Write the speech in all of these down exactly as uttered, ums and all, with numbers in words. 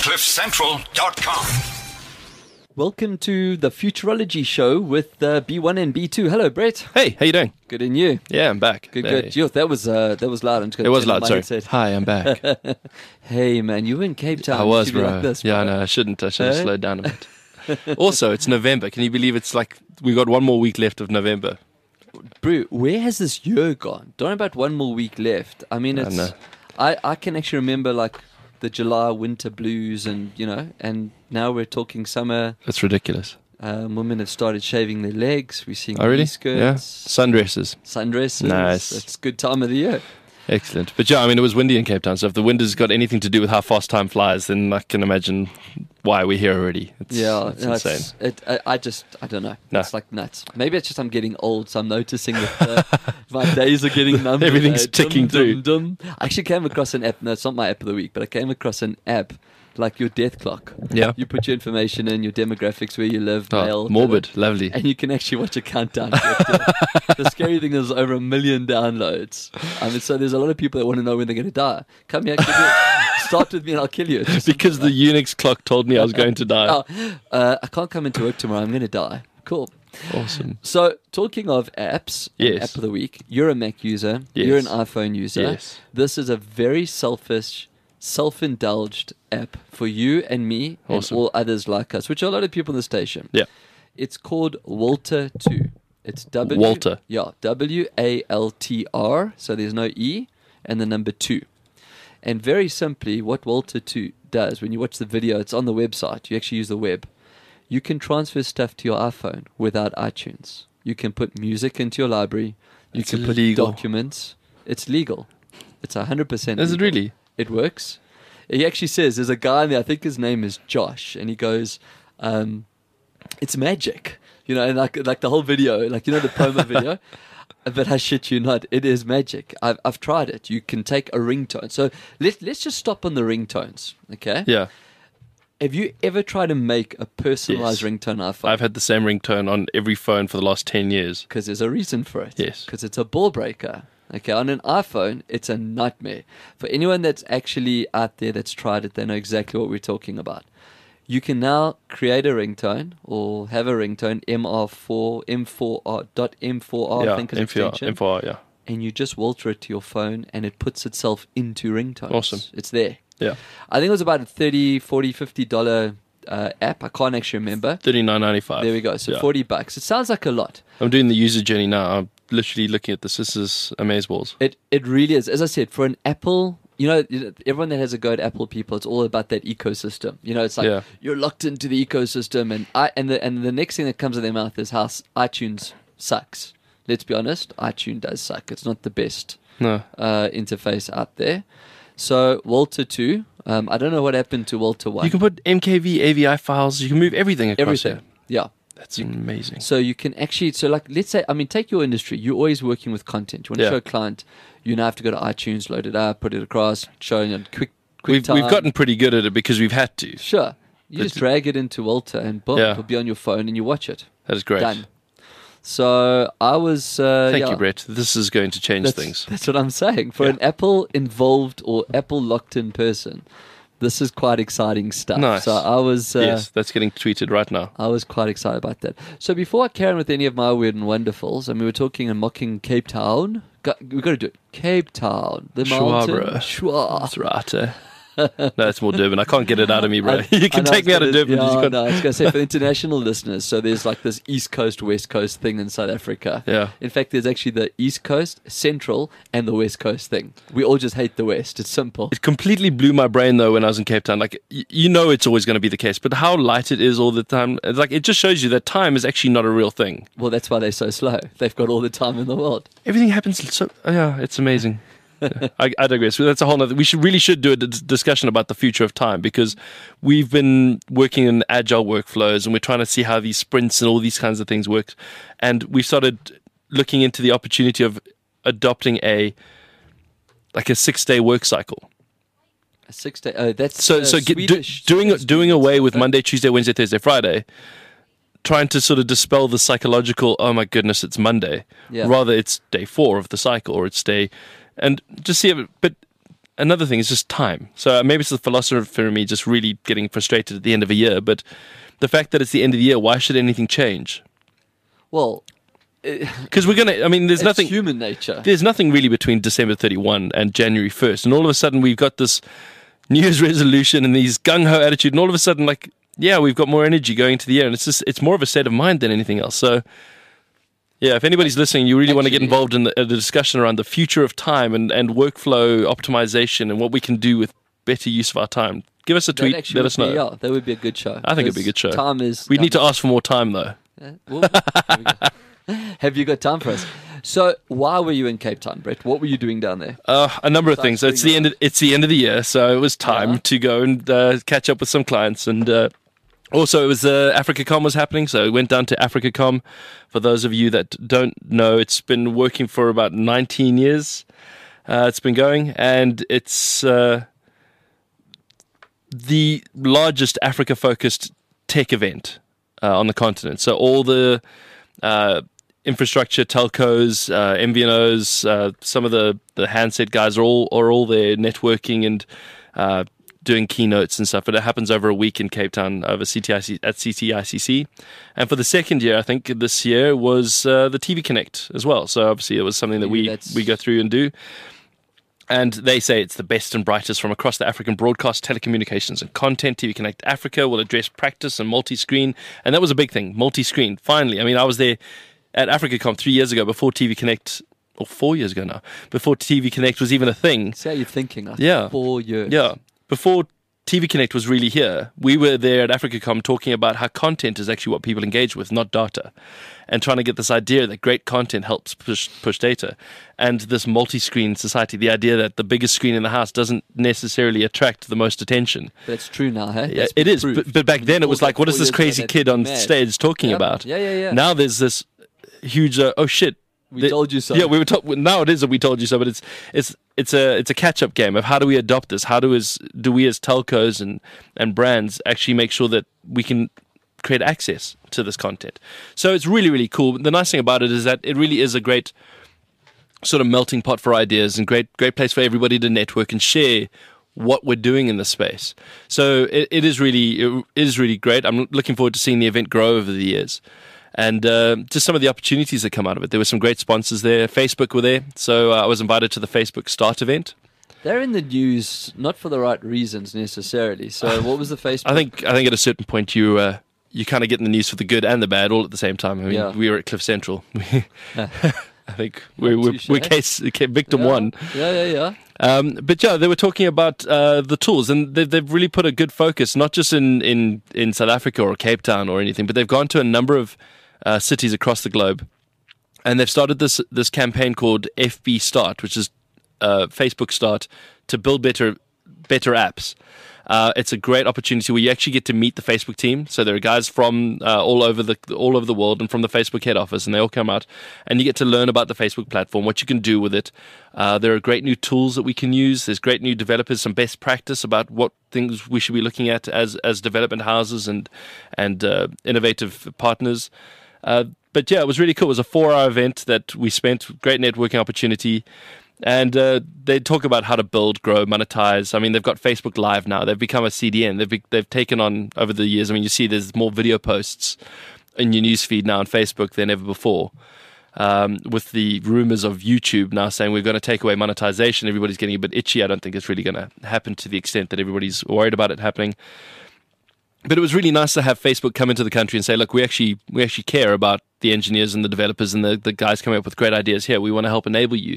cliff central dot com. Welcome to the Futurology Show with uh, B one and B two. Hello, Brett. Hey, how you doing? Good in you. Yeah, I'm back. Good, hey. good. Yo, that was uh, that was loud. I'm just gonna It was turn loud, my sorry. headset. Hi, I'm back. Hey, man, you were in Cape Town. I You was, should be bro. like this, yeah, bro. no, I shouldn't. I should have Hey? slowed down a bit. Also, it's November. Can you believe it's like we got one more week left of November? Bro, where has this year gone? Don't about one more week left. I mean, I it's. know. I, I can actually remember like the July winter blues, and you know, and now we're talking summer. It's ridiculous. Um, women have started shaving their legs. We're seeing Oh, really? Yeah. skirts, Sundresses. sundresses. Nice. It's a good time of the year. Excellent. But yeah, I mean, it was windy in Cape Town, so if the wind has got anything to do with how fast time flies, then I can imagine why we're here already. It's, Yeah, it's no, insane. It's, it, I, I just, I don't know. No. It's like nuts. Maybe it's just I'm getting old, so I'm noticing that uh, my days are getting numbered. Everything's uh, dum, ticking through. dum, dum. I actually came across an app. No, it's not my app of the week, but I came across an app like your death clock. Yeah. You put your information in, your demographics, where you live, Oh, male, morbid. Lovely. and you can actually watch a countdown. to your death. The scary thing is over a million downloads. I mean, so there's a lot of people that want to know when they're going to die. Come here, give me, start with me, and I'll kill you. It's just Because the Unix clock told me I was going to die. Oh, uh, I can't come into work tomorrow. I'm going to die. Cool. Awesome. So, talking of apps, and Yes. app of the week, you're a Mac user, Yes. you're an iPhone user. Yes. This is a very selfish, self-indulged app for you and me Awesome. and all others like us, which are a lot of people in the station. Yeah. It's called Walter two. It's W. Walter. Yeah, W A L T R. So there's no E and the number two. And very simply, what Walter two does, when you watch the video, it's on the website. You actually use the web. You can transfer stuff to your iPhone without iTunes. You can put music into your library. You It's can put illegal. documents. It's legal. It's one hundred percent Is it legal. really? It works. He actually says, there's a guy in there, I think his name is Josh, and he goes, um, it's magic. You know, and like, like the whole video, like, you know, the promo video? But I shit you not, it is magic. I've, I've tried it. You can take a ringtone. So let, let's just stop on the ringtones, okay? Yeah. Have you ever tried to make a personalized Yes. ringtone iPhone? I've had the same ringtone on every phone for the last ten years. Because there's a reason for it. Yes. Because it's a ball breaker. Okay, on an iPhone, it's a nightmare. For anyone that's actually out there that's tried it, they know exactly what we're talking about. You can now create a ringtone or have a ringtone, M R four, M four R, dot M four R, I yeah, think is M four R, extension. M four R, yeah. And you just Walter it to your phone and it puts itself into ringtones. Awesome. It's there. Yeah. I think it was about a thirty, forty, fifty dollars uh, app. I can't actually remember. thirty-nine ninety-five. There we go. So Yeah. forty bucks. It sounds like a lot. I'm doing the user journey now. I'm literally looking at this. This is amazeballs. It it really is. As I said, for an Apple, you know, everyone that has a go at Apple people, it's all about that ecosystem. You know, it's like Yeah. you're locked into the ecosystem, and I and the and the next thing that comes out of their mouth is how s- iTunes sucks. Let's be honest, iTunes does suck. It's not the best No. uh, interface out there. So Walter two, um, I don't know what happened to Walter one. You can put M K V, A V I files. You can move everything across everything. here. Yeah. That's amazing. So you can actually, so like, let's say, I mean, take your industry. You're always working with content. You want to Yeah. show a client, you now have to go to iTunes, load it up, put it across, show it in quick, quick We've, time. we've gotten pretty good at it because we've had to. Sure. You But- just drag it into Walter and boom, Yeah. it'll be on your phone and you watch it. That is great. Done. So I was. Uh, Thank yeah, you, Brett. This is going to change That's, things. that's what I'm saying. For Yeah. an Apple involved or Apple locked in person, this is quite exciting stuff. Nice. So I was. Uh, yes, that's getting tweeted right now. I was quite excited about that. So before I carry on with any of my weird and wonderfuls, and we were talking and mocking Cape Town. Got, we got to do it. Cape Town, the mountain. Schwabra. Schwa. That's right. eh? No, it's more Durban. I can't get it out of me, bro. I- you I can know, take I me was out of gonna- Durban. Yeah, you I can't- know. I was going to say for international listeners, so there's like this East Coast, West Coast thing in South Africa. Yeah. In fact, there's actually the East Coast, Central, and the West Coast thing. We all just hate the West. It's simple. It completely blew my brain though when I was in Cape Town. Like y- you know, it's always going to be the case, but how light it is all the time. It's like it just shows you that time is actually not a real thing. Well, that's why they're so slow. They've got all the time in the world. Everything happens so. Oh, yeah, it's amazing. Yeah, I, I digress. That's a whole nother. We should really should do a d- discussion about the future of time because we've been working in agile workflows and we're trying to see how these sprints and all these kinds of things work. And we started looking into the opportunity of adopting a like a six day work cycle. A six day. Oh, that's So uh, so get, do, Swedish. doing Swedish doing away with uh, Monday, Tuesday, Wednesday, Thursday, Friday. Trying to sort of dispel the psychological, oh my goodness, it's Monday. Yeah. Rather, it's day four of the cycle, or it's day, and just see it. But another thing is just time. So maybe it's the philosopher in me just really getting frustrated at the end of a year, but the fact that it's the end of the year, why should anything change? Well, because we're gonna. I mean, there's it's nothing. human nature. There's nothing really between December thirty-first and January first, and all of a sudden we've got this New Year's resolution and these gung ho attitude, and all of a sudden, like, yeah, we've got more energy going into the year, and it's just it's more of a state of mind than anything else. So, yeah, if anybody's listening, you really Actually, want to get involved in the, uh, the discussion around the future of time and, and workflow optimization and what we can do with better use of our time. Give us a tweet. That Let us know. Be, yeah, that would be a good show. I think it'd be a good show. Time is. We need to ask for more time, though. Yeah, well, there we go. Have you got time for us? So, why were you in Cape Town, Brett? What were you doing down there? Uh, a number of Besides things. So it's doing the end. Of, it's the end of the year, so it was time Yeah. to go and uh, catch up with some clients, and uh, also it was uh, AfricaCom was happening, so we went down to AfricaCom. For those of you that don't know, it's been working for about nineteen years. Uh, it's been going, and it's uh, the largest Africa-focused tech event uh, on the continent. So all the uh, infrastructure, telcos, uh, M V N Os, uh, some of the, the handset guys are all are all there networking and uh, doing keynotes and stuff. But it happens over a week in Cape Town over C T I C at C T I C C. And for the second year, I think this year was uh, the T V Connect as well. So obviously it was something that we That's- we go through and do. And they say it's the best and brightest from across the African broadcast, telecommunications and content. T V Connect Africa will address practice and multi-screen. And that was a big thing, multi-screen, finally. I mean, I was there at AfricaCom three years ago before T V Connect, or four years ago now, before T V Connect was even a thing. See how you're thinking. Like Yeah. Four years. Yeah. Before T V Connect was really here, we were there at AfricaCom talking about how content is actually what people engage with, not data. And trying to get this idea that great content helps push push data. And this multi-screen society, the idea that the biggest screen in the house doesn't necessarily attract the most attention. But it's true now, hey? Yeah, That's it been is, proved. but, but back I mean, then it all was that like, what is four this years ago, crazy that's kid on mad. stage talking Yeah. about? Yeah, yeah, yeah. Now there's this huge, uh, oh shit. We The- told you so. Yeah, we were told. Now it is a we told you so, but it's it's it's a it's a catch up game of how do we adopt this? How do as do we as telcos and and brands actually make sure that we can create access to this content? So it's really really cool. The nice thing about it is that it really is a great sort of melting pot for ideas and great great place for everybody to network and share what we're doing in the space. So it, it is really it is really great. I'm looking forward to seeing the event grow over the years. And uh, just some of the opportunities that come out of it. There were some great sponsors there. Facebook were there. So uh, I was invited to the Facebook Start event. They're in the news, not for the right reasons necessarily. So what was the Facebook? I think I think at a certain point you uh, you kind of get in the news for the good and the bad all at the same time. I mean, Yeah. we were at Cliff Central. I think we Not we're, too we're shabby. case victim yeah. one. Yeah, yeah, yeah. Um, but yeah, they were talking about uh, the tools, and they've, they've really put a good focus, not just in, in, in South Africa or Cape Town or anything, but they've gone to a number of uh, cities across the globe, and they've started this this campaign called F B Start, which is uh, Facebook Start, to build better better apps. Uh, it's a great opportunity where you actually get to meet the Facebook team. So there are guys from uh, all over the all over the world and from the Facebook head office, and they all come out, and you get to learn about the Facebook platform, what you can do with it. Uh, there are great new tools that we can use. There's great new developers, some best practice about what things we should be looking at as as development houses and and uh, innovative partners. Uh, but yeah, it was really cool. It was a four-hour event that we spent. Great networking opportunity. And uh, they talk about how to build, grow, monetize. I mean, they've got Facebook Live now. They've become a C D N. They've be, they've taken on over the years. I mean, you see there's more video posts in your newsfeed now on Facebook than ever before. Um, with the rumors of YouTube now saying we're going to take away monetization, everybody's getting a bit itchy. I don't think it's really going to happen to the extent that everybody's worried about it happening. But it was really nice to have Facebook come into the country and say, look, we actually we actually care about the engineers and the developers and the, the guys coming up with great ideas here. We want to help enable you.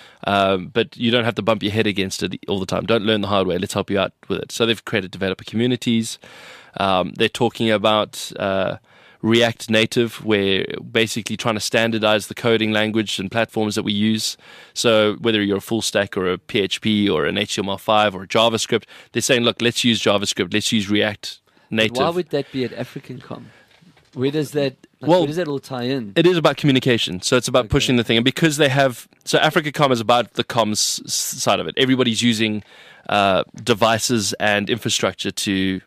Um, but you don't have to bump your head against it all the time. Don't learn the hard way. Let's help you out with it. So they've created developer communities. Um, they're talking about uh, React Native, where basically trying to standardize the coding language and platforms that we use. So whether you're a full stack or a P H P or an H T M L five or a JavaScript, they're saying, look, let's use JavaScript. Let's use React Native. Why would that be at AfricanCom? Where does that? Like, Well, where does that all tie in? It is about communication. So it's about Okay. pushing the thing. And because they have, so AfricaCom is about the comms s- side of it. Everybody's using uh, devices and infrastructure to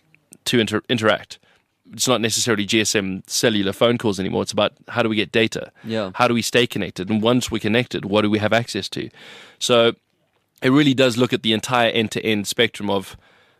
to inter- interact. It's not necessarily G S M cellular phone calls anymore. It's about how do we get data? Yeah. How do we stay connected? And once we're connected, what do we have access to? So it really does look at the entire end-to-end spectrum of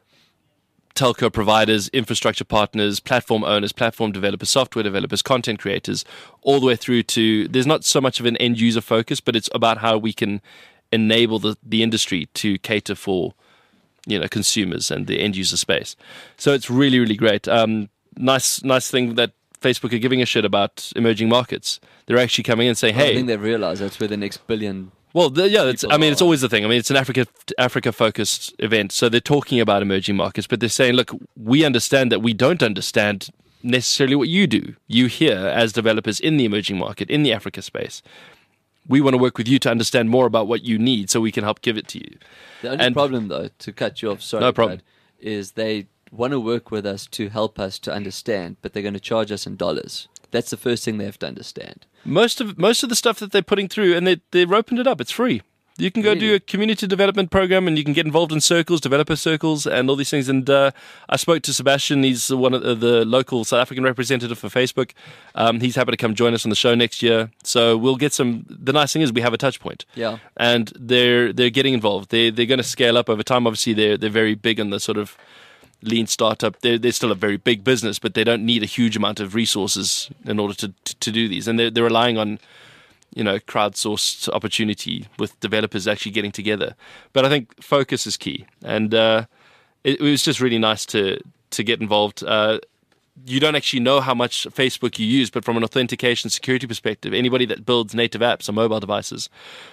telco providers, infrastructure partners, platform owners, platform developers, software developers, content creators, all the way through to, there's not so much of an end user focus, but it's about how we can enable the, the industry to cater for, you know, consumers and the end user space. So it's really, really great. Um, nice, nice thing that Facebook are giving a shit about emerging markets. They're actually coming in and saying, Well, hey, I think they've realized that's where the next billion. well, the, yeah, it's, I mean, it's are- always the thing. I mean, it's an Africa Africa focused event, so they're talking about emerging markets, but they're saying, look, we understand that we don't understand necessarily what you do. You here as developers in the emerging market, in the Africa space. We want to work with you to understand more about what you need, so we can help give it to you. The only And- problem, though, to cut you off, sorry, No problem. Brad, is they want to work with us to help us to understand, but they're going to charge us in dollars. That's the first thing they have to understand. Most of most of the stuff that they're putting through, and they they've opened it up. It's free. You can go do Really? a community development program, and you can get involved in circles, developer circles, and all these things. And uh, I spoke to Sebastian. He's one of the, the local South African representative for Facebook. Um, he's happy to come join us on the show next year. So we'll get some. The nice thing is we have a touch point. Yeah. And they're they're getting involved. They they're going to scale up over time. Obviously, they're they're very big on the sort of lean startup. They're, they're still a very big business, but they don't need a huge amount of resources in order to to, to do these. And they're they're relying on, you know, crowdsourced opportunity with developers actually getting together. But I think focus is key, and uh, it, it was just really nice to to get involved. Uh, you don't actually know how much Facebook you use, but from an authentication security perspective, anybody that builds native apps on mobile devices,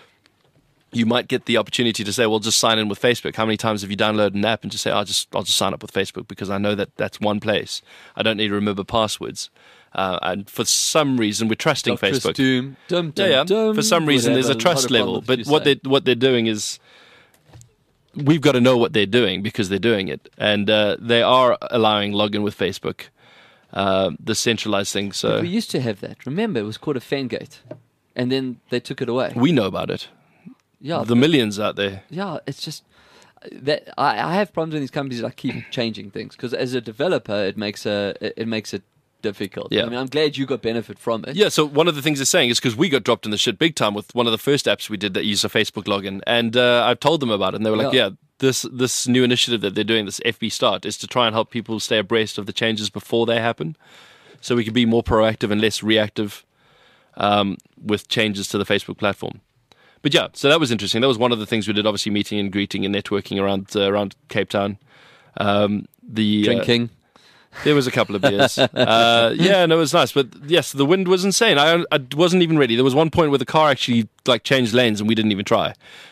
you might get the opportunity to say, well, just sign in with Facebook. How many times have you downloaded an app and just say, I'll just I'll just sign up with Facebook because I know that that's one place. I don't need to remember passwords. Uh, and for some reason, we're trusting Doctor Facebook. Doom, dum, dum, Yeah, yeah. dum, For some reason, would there's have a lot trust of level. problems, But you what say. they what they're doing is, we've got to know what they're doing because they're doing it, and uh, they are allowing login with Facebook, uh, the centralized thing. So We used to have that. Remember, it was called a fan gate, and then they took it away. we know about it. Yeah, The millions out there. yeah, it's just that I, I have problems with these companies that keep changing things because as a developer, it makes a it, it makes it difficult. Yeah. I mean, I'm glad you got benefit from it. Yeah, so one of the things they're saying is because we got dropped in the shit big time with one of the first apps we did that used a Facebook login, and uh, I've told them about it, and they were like, Yeah. "Yeah, this this new initiative that they're doing, this F B Start, is to try and help people stay abreast of the changes before they happen, so we can be more proactive and less reactive um, with changes to the Facebook platform." But yeah, so that was interesting. That was one of the things we did. Obviously, meeting and greeting and networking around uh, around Cape Town. Um, the uh, Drinking. there was a couple of beers. Uh, yeah, and it was nice. But yes, the wind was insane. I, I wasn't even ready. There was one point where the car actually like changed lanes and we didn't even try.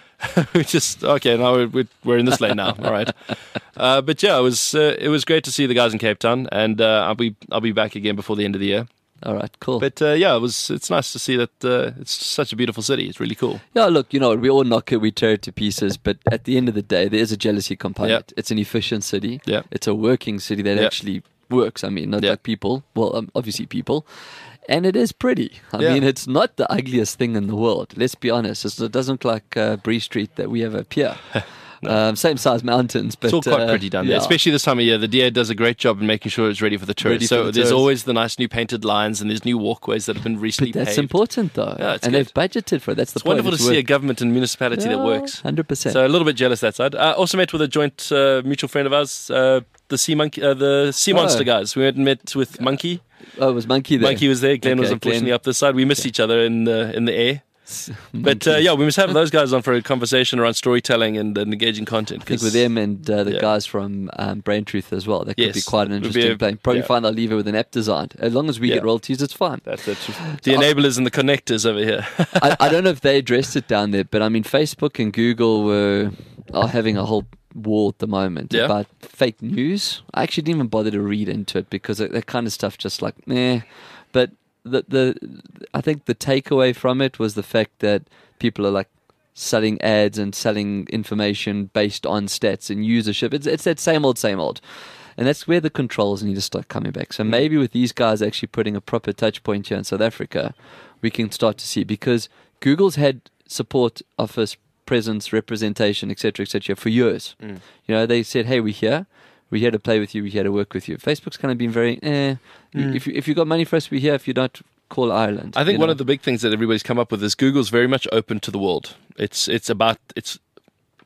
we just okay. Now we're we're in this lane now. All right. Uh, but yeah, it was uh, it was great to see the guys in Cape Town, and uh, I'll be I'll be back again before the end of the year. All right, cool. But uh, yeah, it was. It's nice to see that uh, it's such a beautiful city. It's really cool. Yeah, look, you know, we all knock it, we tear it to pieces, but at the end of the day, there is a jealousy component. Yeah. It's an efficient city. Yeah. It's a working city that Yeah. actually works. I mean, not Yeah. like people. Well, um, obviously people. And it is pretty. I Yeah. mean, it's not the ugliest thing in the world. Let's be honest. It's, it doesn't look like uh, Bree Street that we have up here. um, same size mountains, but It's all quite uh, pretty down there, yeah. especially this time of year. The D A does a great job in making sure it's ready for the tourists. Ready for so the there's tourists. always the nice new painted lines and there's new walkways that have been recently But that's paved. important, though. Yeah, it's and good. they've budgeted for it. That's the It's point. wonderful to see a government and municipality that works. one hundred percent. So a little bit jealous that side. I also met with a joint uh, mutual friend of ours, uh, the Sea Monkey, uh, the Sea Oh. Monster guys. We went and met with Monkey. Oh, it was Monkey there. Monkey was there. Glenn was Okay, unfortunately Glenn. up this side. We missed each other in the in the air. But uh, Monkey. yeah, we must have those guys on for a conversation around storytelling and, and engaging content. I think 'cause- with them and uh, the yeah. guys from um, Brain Truth as well. That could be Yes, quite an would be interesting a- play. Probably yeah. find they'll leave it with an app design. As long as we Yeah. get royalties, it's fine. That's it. The enablers and the connectors over here. I, I don't know if they addressed it down there, but I mean, Facebook and Google were are having a whole war at the moment Yeah. about fake news. I actually didn't even bother to read into it because that that kind of stuff just like, meh. But the the I think the takeaway from it was the fact that people are like selling ads and selling information based on stats and usership. It's it's that same old, same old. And that's where the controls need to start coming back. So maybe with these guys actually putting a proper touch point here in South Africa, we can start to see, because Google's had support office presence, representation, et cetera, et cetera, for years. Mm. You know, they said, "Hey, we're here. We're here to play with you. We're here to work with you." Facebook's kind of been very, eh. Mm. If you, if you got money for us, we're here. If you don't, call Ireland. I think you one know? of the big things that everybody's come up with is Google's very much open to the world. It's it's about it's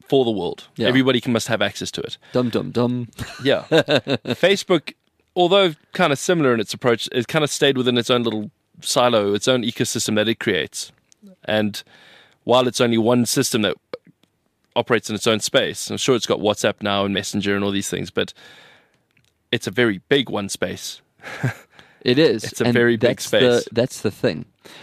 for the world. Yeah. Everybody can must have access to it. Dum dum dum. Yeah. Facebook, although kind of similar in its approach, it kind of stayed within its own little silo, its own ecosystem that it creates. And while it's only one system that operates in its own space, I'm sure it's got WhatsApp now and Messenger and all these things, but it's a very big one space. It is. It's a and very big that's space. The, that's the thing.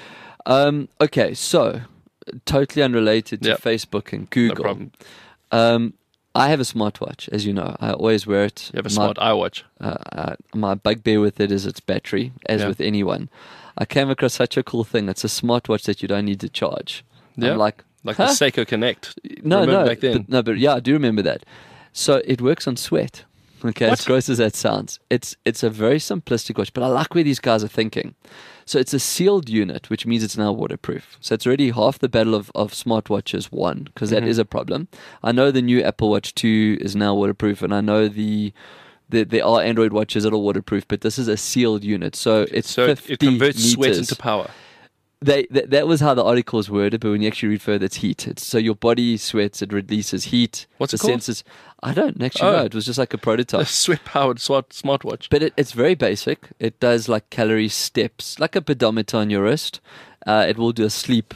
Um, okay, so totally unrelated to Yep. Facebook and No Google. problem. Um, I have a smartwatch, as you know. I always wear it. You have a My- smart iWatch. Uh, uh, my bugbear with it is its battery, as Yeah. with anyone. I came across such a cool thing. It's a smartwatch that you don't need to charge. Yeah. I'm like, Like huh? the Seiko Connect. No, Remember no, back then? But, no, but yeah, I do remember that. So it works on sweat. Okay, What? as gross as that sounds, it's it's a very simplistic watch, but I like where these guys are thinking. So it's a sealed unit, which means it's now waterproof. So it's already half the battle of, of smartwatches won, because that Mhm. is a problem. I know the new Apple Watch two is now waterproof, and I know the, the there are Android watches that are waterproof, but this is a sealed unit. So it's So it, fifty it converts meters. sweat into power. They, that, that was how the article was worded, but when you actually read further, it's heat. It's, so your body sweats, it releases heat. What's the it called? Sensors, I don't actually Oh. know. It was just like a A prototype. sweat-powered smart smartwatch. But it, it's very basic. It does like calorie steps, like a pedometer on your wrist. Uh, it will do a sleep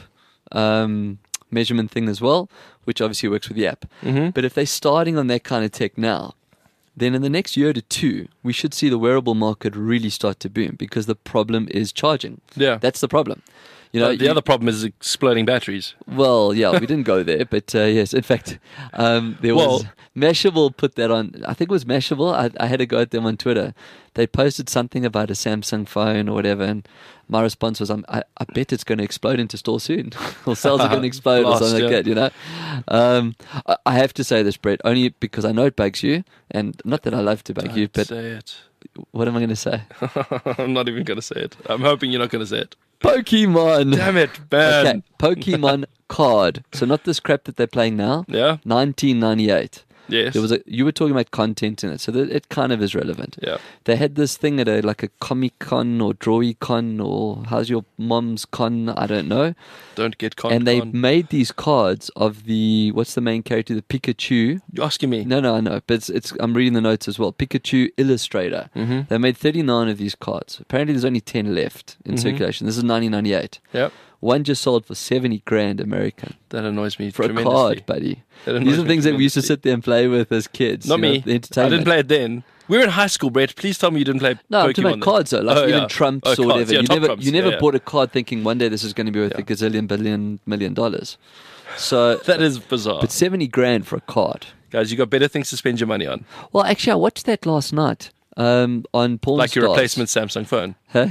um, measurement thing as well, which obviously works with the app. Mm-hmm. But if they're starting on that kind of tech now, then in the next year to two, we should see the wearable market really start to boom, because the problem is charging. Yeah. That's the problem. You know, Uh, the you- other problem is exploding batteries. Well, yeah, we didn't go there, but uh, yes, in fact, um, there was Well- Mashable put that on. I think it was Mashable. I, I had to go at them on Twitter. They posted something about a Samsung phone or whatever, and my response was, I'm, I, I bet it's going to explode into store soon, or sales are going to explode, or Blast, something like yeah. that. You know, um, I, I have to say this, Brett, only because I know it bugs you, and not that I love to bug you, Don't but say it. what am I going to say? I'm not even going to say it. I'm hoping you're not going to say it. Pokemon. Damn it, man. Okay, Pokemon card. So not this crap that they're playing now. Yeah. nineteen ninety-eight. Yes. There was a. You were talking about content in it, so that it kind of is relevant. Yeah. They had this thing at a like a Comic Con or Drawy Con or how's your mom's con? I don't know. Don't get con. and they con. made these cards of the what's the main character? The Pikachu. You're asking me. No, no, I know, but it's, it's I'm reading the notes as well. Pikachu Illustrator. Mm-hmm. They made thirty-nine of these cards. Apparently, there's only ten left in Mhm. circulation. This is nineteen ninety-eight. Yep. One just sold for seventy grand American That annoys me for a tremendously. card, buddy. That annoys These are me things that we used to tremendously. sit there and play with as kids. Not you know, me. the I entertainment. didn't play it then. We were in high school, Brett. Please tell me you didn't play No, I'm talking Pokemon about then. cards though, like Oh, even yeah. Trumps Oh, or cards. whatever. Yeah, you top never, Trumps. you never Yeah, yeah. bought a card thinking one day this is going to be worth Yeah. a gazillion billion million dollars. So, That is bizarre. but seventy grand for a card. Guys, you got better things to spend your money on. Well, actually, I watched that last night um, on Porn Like your Stars. replacement Samsung phone. Huh?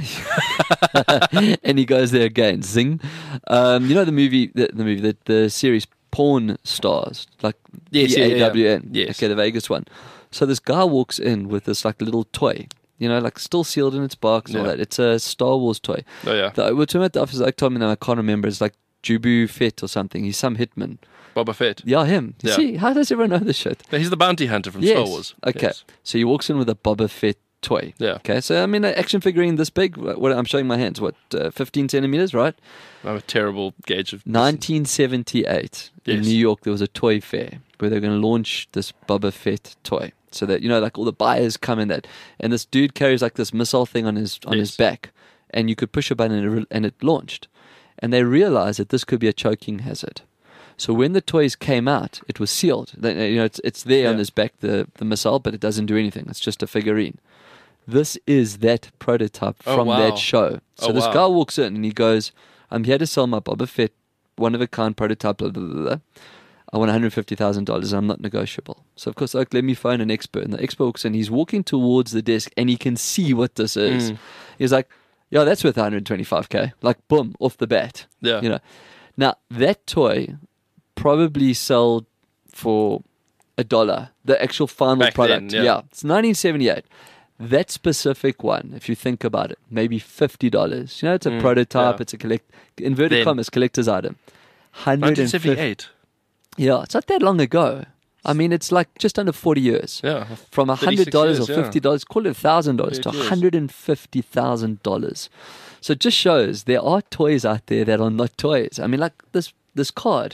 And he goes there again. Zing. Um, you know the movie, the, the movie, the, the series Porn Stars, like Yes, P yeah, A yeah, W N. yeah. Yes. Okay, the Vegas one. So this guy walks in with this like little toy, you know, like still sealed in its box and all Yeah. that. It's a Star Wars toy. Oh, yeah. The, we're talking about the officer. Like told me now, I can't remember. It's like Jubu Fett or something. He's some hitman. Boba Fett. Yeah, him. You Yeah. see, how does everyone know this shit? No, he's the bounty hunter from Yes. Star Wars. Okay. Yes. So he walks in with a Boba Fett toy. Yeah. Okay. So I mean, an action figurine this big. What I'm showing my hands. What, uh, fifteen centimeters, right? I'm a terrible gauge of... nineteen seventy-eight in Yes. New York, there was a toy fair where they're going to launch this Boba Fett toy. So that, you know, like all the buyers come in that, and this dude carries like this missile thing on his on his Yes. back, and you could push a button and it, re- and it launched. And they realized that this could be a choking hazard. So when the toys came out, it was sealed. They- You know, it's it's there on Yeah. his back, the the missile, but it doesn't do anything. It's just a figurine. This is that prototype Oh, from wow. that show. So Oh, this wow. guy walks in and he goes, "I'm here to sell my Boba Fett one of a kind prototype. Blah, blah, blah, blah. I want one hundred fifty thousand dollars. I'm not negotiable." So of course, like, let me phone an expert. And the expert walks in. He's walking towards the desk and he can see what this is. Mm. He's like, "Yeah, that's worth one hundred twenty-five k." Like, boom, off the bat. Yeah. You know. Now that toy probably sold for a dollar. The actual final Back product. then, yeah. It's nineteen seventy-eight. That specific one, if you think about it, maybe fifty dollars. You know, it's a Mm, prototype. yeah. It's a collect inverted Then. commas collector's item. Hundred nineteen and fifty. seventy-eight. Yeah, it's not that long ago. I mean, it's like just under forty years. Yeah. From a hundred thirty-six dollars or years, yeah. fifty dollars, call it a thousand dollars to It is. hundred and fifty thousand dollars. So it just shows there are toys out there that are not toys. I mean, like this this card.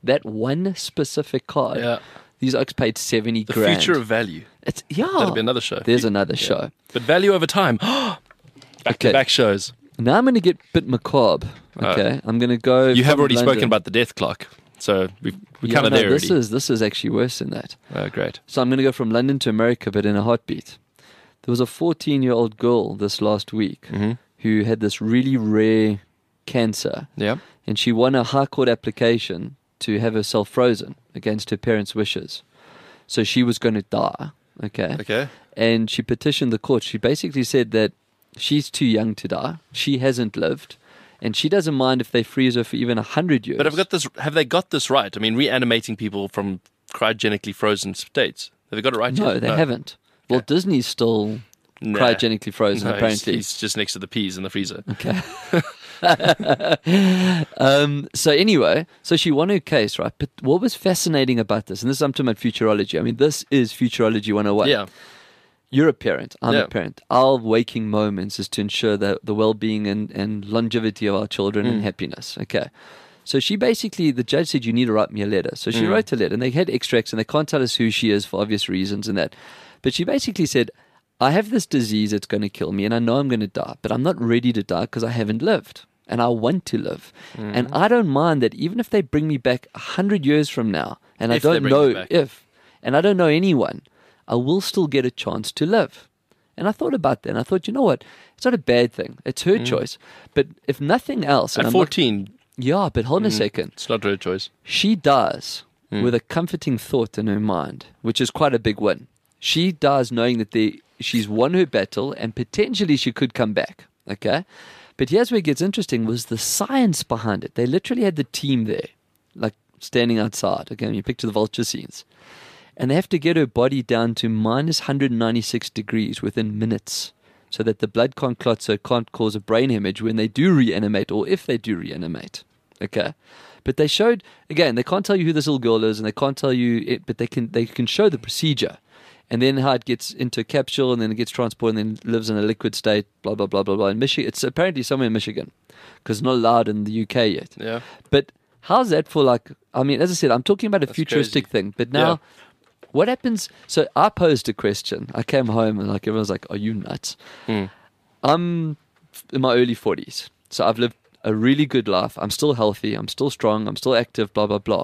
that one specific card. Yeah. These oaks paid seventy The grand. future of value. It's yeah. That'll be another show. There's another show. But value over time. Back Okay. to back shows. Now I'm going to get a bit macabre. Okay, I'm going to go. You have from already London. spoken about the death clock. So we've, we're Yeah, kind of no, there this already. is this is actually worse than that. Oh, great. So I'm going to go from London to America, but in a heartbeat. There was a fourteen-year-old girl this last week Mm-hmm. who had this really rare cancer, Yeah. and she won a high court application to have herself frozen against her parents' wishes. So she was going to die. Okay. Okay. And she petitioned the court. She basically said that she's too young to die. She hasn't lived. And she doesn't mind if they freeze her for even a hundred years. But I've got this. Have they got this right? I mean, reanimating people from cryogenically frozen states. Have they got it right? No, yet? they haven't. Well, Okay. Disney's still Nah. cryogenically frozen, No, he's- apparently. He's, just next to the peas in the freezer. Okay. um, so anyway, so she won her case, right? But what was fascinating about this, and this is I'm talking about futurology. I mean, this is futurology one oh one. Yeah. You're a parent. I'm Yeah. a parent. Our waking moments is to ensure that the well-being and, and longevity of our children Mm. and happiness. Okay. So she basically, the judge said, you need to write me a letter. So Mm. she wrote a letter, and they had extracts, and they can't tell us who she is for obvious reasons and that. But she basically said, I have this disease that's going to kill me, and I know I'm going to die, but I'm not ready to die because I haven't lived, and I want to live. Mm. And I don't mind that even if they bring me back a hundred years from now, and If I they don't bring you know back. if, and I don't know anyone, I will still get a chance to live. And I thought about that, and I thought, you know what? It's not a bad thing. It's her choice. But if nothing else, and At I'm not- fourteen, yeah, but hold on a second. it's not her choice. She dies with a comforting thought in her mind, which is quite a big win. She dies knowing that they, she's won her battle and potentially she could come back. Okay? But here's where it gets interesting was the science behind it. They literally had the team there, like standing outside. Again, you picture the vulture scenes. And they have to get her body down to minus one hundred ninety-six degrees within minutes so that the blood can't clot, so it can't cause a brain hemorrhage when they do reanimate or if they do reanimate. Okay? But they showed, again, they can't tell you who this little girl is and they can't tell you it, but they can they can show the procedure. And then how it gets into a capsule and then it gets transported and then lives in a liquid state, blah, blah, blah, blah, blah. In Michigan, it's apparently somewhere in Michigan because it's not allowed in the U K yet. Yeah. But how's that for like, I mean, as I said, I'm talking about a That's futuristic crazy. thing. But now, Yeah. what happens? So I posed a question. I came home and like everyone's like, are you nuts? Mm. I'm in my early forties. So I've lived a really good life. I'm still healthy. I'm still strong. I'm still active, blah, blah, blah.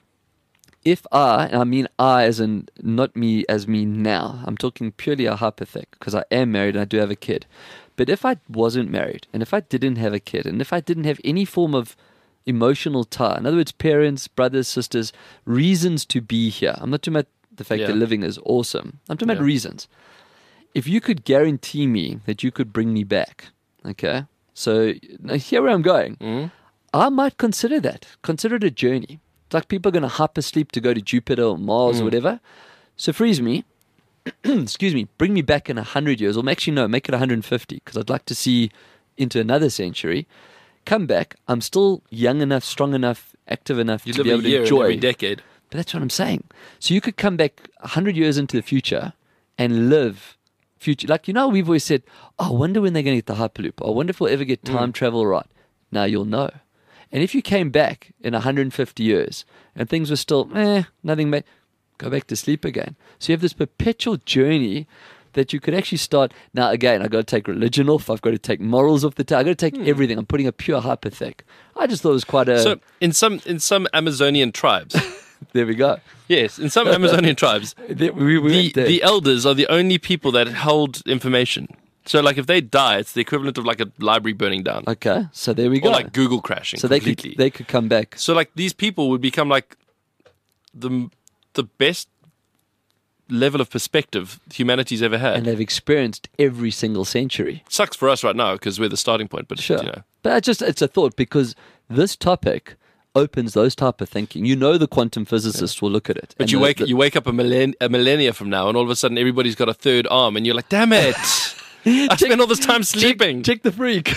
If I, and I mean I as in not me as me now, I'm talking purely a hypothetical because I am married and I do have a kid. But if I wasn't married and if I didn't have a kid and if I didn't have any form of emotional tie, in other words, parents, brothers, sisters, reasons to be here. I'm not talking about the fact Yeah. that living is awesome. I'm talking about Yeah. reasons. If you could guarantee me that you could bring me back, okay? So now here where I'm going. Mm. I might consider that. Consider it a journey. It's like people are going to hypersleep to go to Jupiter or Mars Mm. or whatever. So freeze me, excuse me, bring me back in one hundred years, or actually no, make it one hundred fifty because I'd like to see into another century. Come back. I'm still young enough, strong enough, active enough You to live be a able to year in enjoy. every decade. But that's what I'm saying. So you could come back one hundred years into the future and live future. Like, you know, we've always said, oh, I wonder when they're going to get the Hyperloop. I wonder if we'll ever get time travel right. Now you'll know. And if you came back in one hundred fifty years and things were still, eh, nothing, ma- go back to sleep again. So you have this perpetual journey that you could actually start. Now, again, I've got to take religion off. I've got to take morals off the table. I've got to take everything. I'm putting a pure hypothetical. I just thought it was quite a, So in some in some Amazonian tribes, there we go. yes, in some Amazonian tribes, There- we, we the went there. the elders are the only people that hold information. So like if they die, it's the equivalent of like a library burning down Okay, so there we or go. like Google crashing so they completely. could they could come back. So like these people would become like the the best level of perspective humanity's ever had. And they've experienced every single century. Sucks for us right now because we're the starting point, but Sure. you know. But I just it's a thought because this topic opens those type of thinking. You know the quantum physicists will look at it. But and you the- wake the- you wake up a, millenn- a millennia from now, and all of a sudden everybody's got a third arm, and you're like, "Damn it! I spent all this time sleeping." check the freak.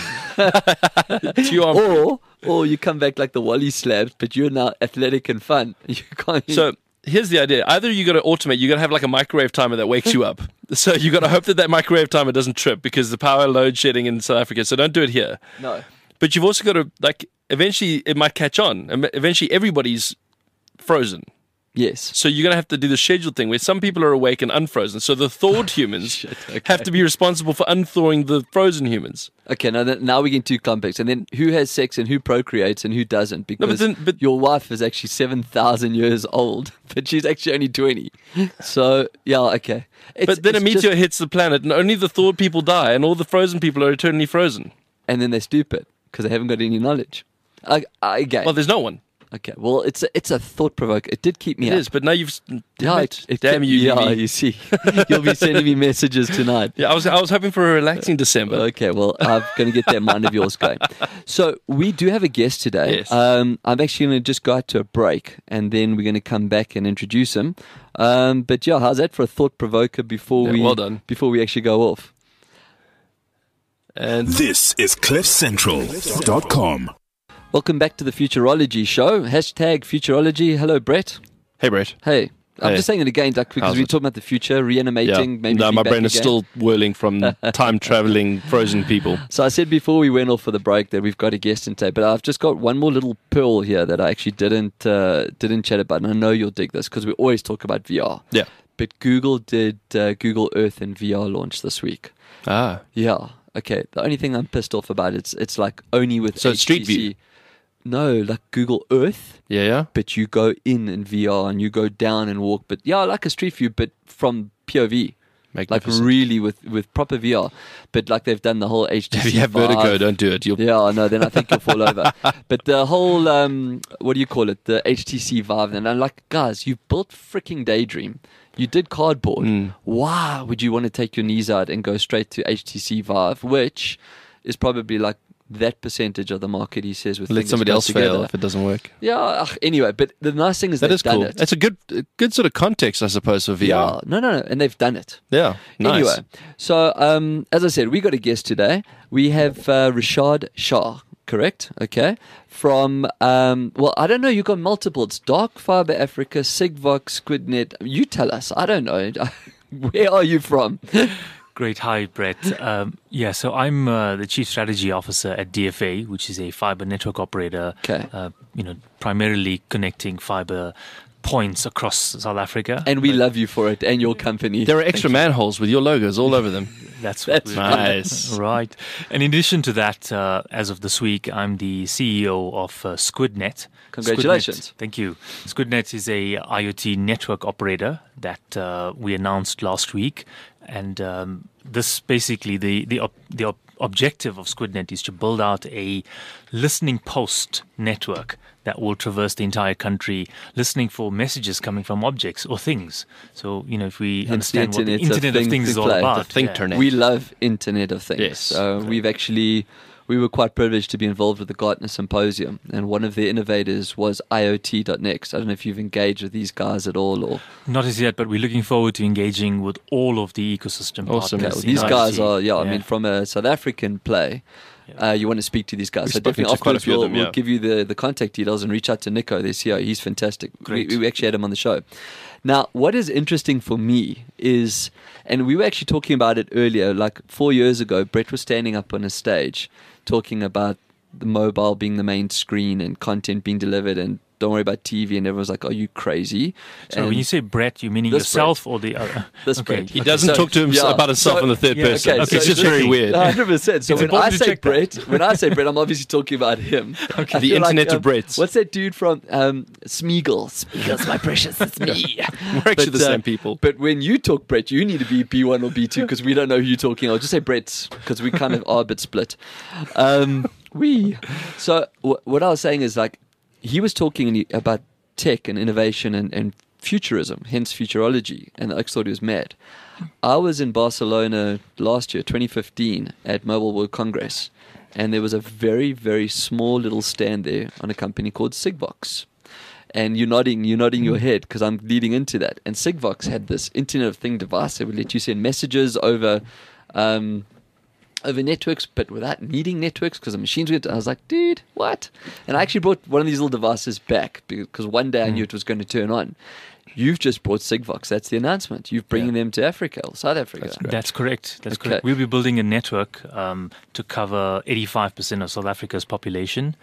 Two arm- or or you come back like the Wally slabs, but you're now athletic and fun. You can't So here's the idea: either you got to automate, you got to have like a microwave timer that wakes you up. So you got to hope that that microwave timer doesn't trip because the power load shedding in South Africa. So don't do it here. no. But you've also got to like eventually it might catch on, and eventually everybody's frozen. Yes. So you're going to have to do the scheduled thing where some people are awake and unfrozen. So the thawed humans Shit, okay. have to be responsible for unthawing the frozen humans. Okay, now that, now we get too complex. And then who has sex and who procreates and who doesn't? Because but then- but- your wife is actually seven thousand years old, but she's actually only twenty. So, yeah, okay. It's, But then a it's meteor just- hits the planet and only the thawed people die and all the frozen people are eternally frozen. and then they're stupid because they haven't got any knowledge. I, I, okay. Well, there's no one. okay, well, it's a, it's a thought provoker. It did keep me It up. is, but now you've... Damn Yeah, it. it Damn kept- you, Yeah, Vivi. you see. You'll be sending me messages tonight. Yeah, I was I was hoping for a relaxing December. Okay, well, I'm going to get that mind of yours going. So we do have a guest today. Yes. Um, I'm actually going to just go out to a break, and then we're going to come back and introduce him. Um, but yeah, how's that for a thought provoker before Yeah, we well done. before we actually go off? And This is cliff central dot com. Welcome back to the Futurology Show. Hashtag Futurology. Hello, Brett. hey, Brett. Hey. I'm Hey. just saying it again, Duck, because How's we're it? talking about the future, Yeah. reanimating, maybe no, be my back brain is again. still whirling from time traveling frozen people. So I said before we went off for the break that we've got a guest in today, but I've just got one more little pearl here that I actually didn't uh, didn't chat about, and I know you'll dig this because we always talk about V R. Yeah. But Google did uh, Google Earth and V R launch this week. Ah. Yeah. Okay. The only thing I'm pissed off about it's it's like only with So it's Street H T C. View? No, like Google Earth, Yeah, yeah. but you go in in V R and you go down and walk. But yeah, like a Street View, but from P O V. Like Magnificent. really with, with proper V R, but like they've done the whole H T C. If you have Vive. vertigo, don't do it. You'll Yeah, I know. Then I think you'll fall over. But the whole, um, what do you call it? The H T C Vive. And I'm like, guys, you built freaking Daydream. You did cardboard. Mm. Why would you want to take your knees out and go straight to H T C Vive, which is probably like that percentage of the market, he says, with let fingers somebody else crossed fail together. if it doesn't work. Yeah, ugh, anyway, but the nice thing is That they've is done cool. it. It's a good, a good sort of context, I suppose, for V R. Yeah, no, no, no, and they've done it. Yeah. Nice. Anyway, so um, as I said, we got a guest today. We have uh, Rashad Shah, correct? Okay. From, um, well, I don't know. You got multiple. It's Dark Fiber Africa, Sigvox, Squidnet. You tell us. I don't know. Where are you from? Great. Hi, Brett. Um, yeah, so I'm uh, the Chief Strategy Officer at D F A, which is a fiber network operator, Okay. uh, you know, primarily connecting fiber points across South Africa. And we love you for it and your company. There are extra manholes with your logos all over them. That's what That's we're nice. doing. Right. And in addition to that, uh, as of this week, I'm the C E O of uh, Squidnet. Congratulations. Squidnet, thank you. Squidnet is a IoT network operator that uh, we announced last week. And um, this basically, the, the, ob- the ob- objective of Squidnet is to build out a listening post network that will traverse the entire country, listening for messages coming from objects or things. So, you know, if we Hence the understand what the Internet of Internet of Things Things is all play. about. The yeah. Thinkternet. We love Internet of Things. Yes. So we've actually, we were quite privileged to be involved with the Gartner Symposium. And one of the innovators was I O T dot next. I don't know if you've engaged with these guys at all or... Not as yet, but we're looking forward to engaging with all of the ecosystem Awesome. partners. Okay, well, in these I O guys T. are, yeah, I mean, from a South African play, uh, you want to speak to these guys. We've so spoken definitely to quite a afterwards few of we'll, them, we'll yeah. give you the, the contact details and reach out to Nico, their C E O. He's fantastic. We, Great. we actually had him on the show. Now, what is interesting for me is, and we were actually talking about it earlier, like four years ago, Brett was standing up on a stage talking about the mobile being the main screen and content being delivered and don't worry about T V, and everyone's like, are you crazy? So and when you say Brett, you meaning This yourself or the other? This okay. Brett. He Okay, doesn't so- talk to him yeah, about himself so- in the third yeah, person. okay, it's so just very checking. weird. one hundred percent. So It's when I important to say check that. Brett, when I say Brett, I'm obviously talking about him. I The feel internet um, of Bretts. What's that dude from um, Smeagol? Smeagol's my precious. It's me. We're actually the same people. But when you talk Brett, you need to be B one or B two because we don't know who you're talking. I'll just say Brett's because we kind of are a bit split. Um, we. So w- what I was saying is like he was talking about tech and innovation and, and futurism, hence futurology, and I thought he was mad. I was in Barcelona last year, twenty fifteen, at Mobile World Congress, and there was a very, very small little stand there on a company called Sigvox. And you're nodding, you're nodding your head because I'm leading into that. And Sigvox had this Internet of Thing device that would let you send messages over, um, over networks, but without needing networks because the machines were. I was like, dude, what? And I actually brought one of these little devices back because one day I knew it was going to turn on. You've just brought Sigvox. That's the announcement. You're bringing them to Africa, or South Africa. That's great. That's correct. That's Okay. correct. We'll be building a network um, to cover eighty-five percent of South Africa's population.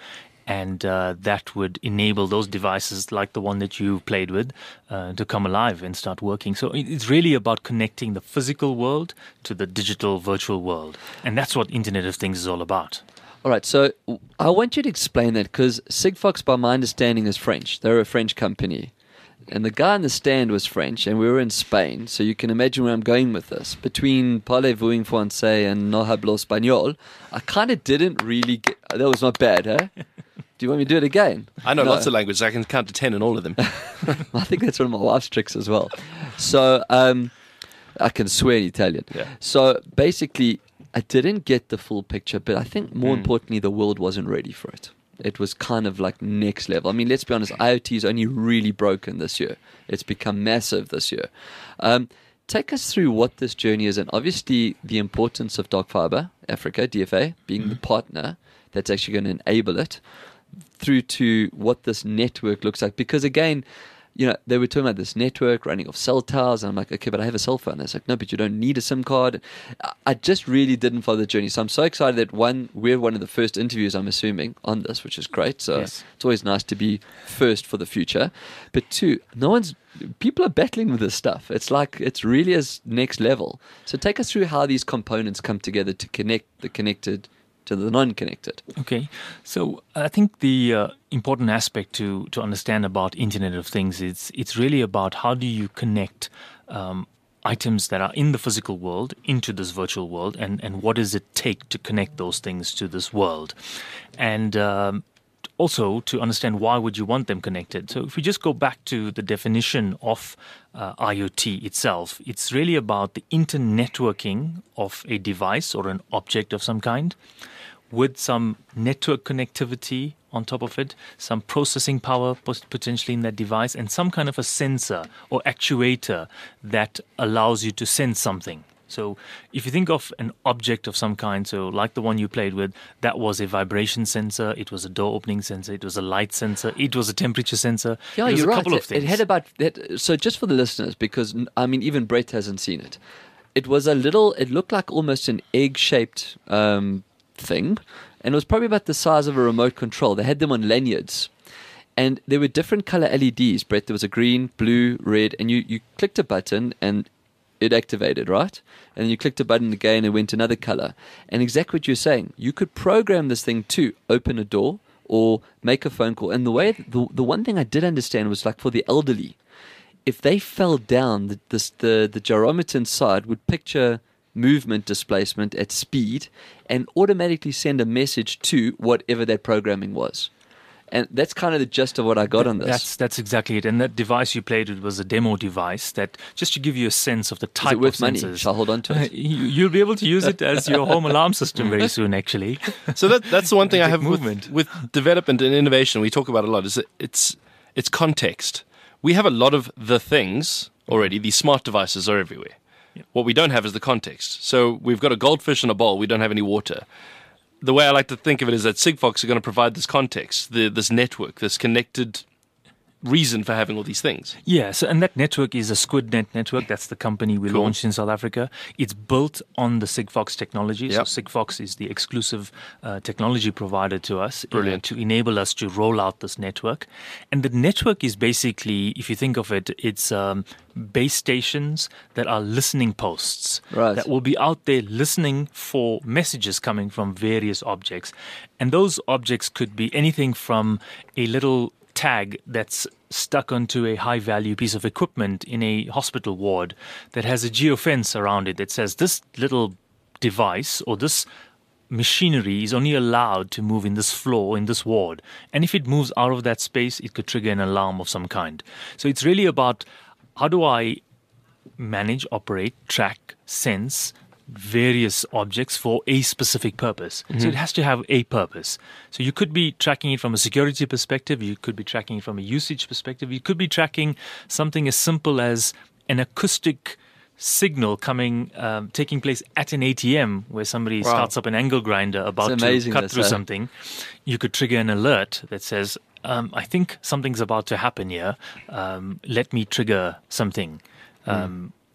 and uh, that would enable those devices like the one that you played with uh, to come alive and start working. So it's really about connecting the physical world to the digital virtual world, and that's what Internet of Things is all about. All right, so I want you to explain that, because Sigfox, by my understanding, is French. They're a French company. And the guy in the stand was French, and we were in Spain, so you can imagine where I'm going with this. Between Parlez-vous en français and No hablo español, I kind of didn't really get... That was not bad, huh? Do you want me to do it again? I know No. lots of languages. I can count to ten in all of them. I think that's one of my wife's tricks as well. So um, I can swear in Italian. Yeah. So basically, I didn't get the full picture, but I think more Mm. importantly, the world wasn't ready for it. It was kind of like next level. I mean, let's be honest, IoT is only really broken this year. It's become massive this year. Um, take us through what this journey is, and obviously the importance of Dark Fiber Africa, D F A, being the partner that's actually going to enable it, through to what this network looks like. Because again, you know, they were talking about this network running off cell towers, and I'm like, okay, but I have a cell phone. And it's like, no, but you don't need a SIM card. I- I just really didn't follow the journey. So I'm so excited that one, we're one of the first interviews, I'm assuming, on this, which is great. So Yes. it's always nice to be first for the future. But two, no one's, people are battling with this stuff. It's like, it's really is next level. So take us through how these components come together to connect the connected to the non-connected. Okay, so I think the uh, important aspect to to understand about Internet of Things is it's really about how do you connect um, items that are in the physical world into this virtual world, and, and what does it take to connect those things to this world, and um, also to understand why would you want them connected. So if we just go back to the definition of uh, IoT itself, it's really about the internetworking of a device or an object of some kind, with some network connectivity on top of it, some processing power pos- potentially in that device, and some kind of a sensor or actuator that allows you to sense something. So if you think of an object of some kind, so like the one you played with, that was a vibration sensor, it was a door opening sensor, it was a light sensor, it was a temperature sensor. Yeah, it was you're a right. couple It, of things. it had about that. So just for the listeners, because I mean, even Brett hasn't seen it. It was a little. It looked like almost an egg-shaped um, thing, and it was probably about the size of a remote control. They had them on lanyards, and there were different color L E Ds. Brett, there was a green, blue, red, and you you clicked a button and it activated, right? And then you clicked a button again and it went another color. And exactly what you're saying, you could program this thing to open a door or make a phone call. And the way, the, the one thing I did understand was like for the elderly, if they fell down, the, this, the, the gyrometer inside would picture movement displacement at speed and automatically send a message to whatever that programming was. And that's kind of the gist of what I got on this. That's that's exactly it. And that device you played with was a demo device that, just to give you a sense of the Is type it worth of money? sensors. Shall I hold on to it? You, you'll be able to use it as your home alarm system very soon, actually. So that, that's the one thing I have Movement. with, with development and innovation. We talk about a lot. Is that it's it's context. We have a lot of the things already. These smart devices are everywhere. Yep. What we don't have is the context. So we've got a goldfish in a bowl. We don't have any water. The way I like to think of it is that Sigfox are going to provide this context, the, this network, this connected reason for having all these things. Yeah, so, and that network is a SquidNet network. That's the company we Cool. launched in South Africa. It's built on the Sigfox technology. Yep. So Sigfox is the exclusive uh, technology provider to us uh, Brilliant. to enable us to roll out this network. And the network is basically, if you think of it, it's um, base stations that are listening posts Right. that will be out there listening for messages coming from various objects. And those objects could be anything from a little tag that's stuck onto a high value piece of equipment in a hospital ward that has a geofence around it that says this little device or this machinery is only allowed to move in this floor, in this ward. And if it moves out of that space, it could trigger an alarm of some kind. So it's really about how do I manage, operate, track, sense various objects for a specific purpose. So it has to have a purpose. So you could be tracking it from a security perspective, you could be tracking it from a usage perspective, you could be tracking something as simple as an acoustic signal coming, um, taking place at an A T M where somebody Wow. starts up an angle grinder about to amazing, cut this, through eh? something. You could trigger an alert that says, um, I think something's about to happen here. Um, let me trigger something. Um,